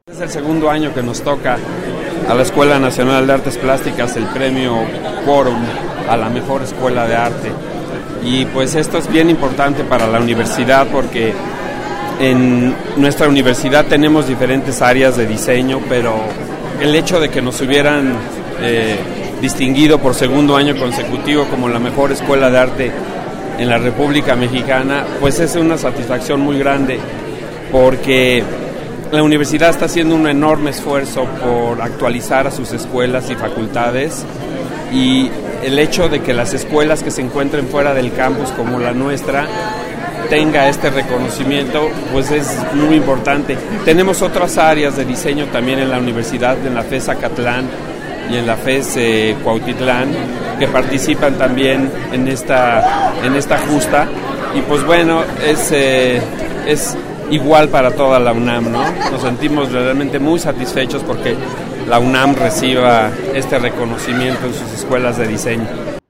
Es el segundo año que nos toca a la Escuela Nacional de Artes Plásticas el premio Quórum a la mejor escuela de arte. Y pues esto es bien importante para la universidad porque en nuestra universidad tenemos diferentes áreas de diseño, pero el hecho de que nos hubieran distinguido por segundo año consecutivo como la mejor escuela de arte en la República Mexicana, pues es una satisfacción muy grande porque la universidad está haciendo un enorme esfuerzo por actualizar a sus escuelas y facultades, y el hecho de que las escuelas que se encuentren fuera del campus como la nuestra tenga este reconocimiento pues es muy importante. Tenemos otras áreas de diseño también en la universidad, en la FES Acatlán y en la FES Cuautitlán, que participan también en esta justa, y pues bueno, es igual para toda la UNAM, ¿no? Nos sentimos realmente muy satisfechos porque la UNAM reciba este reconocimiento en sus escuelas de diseño.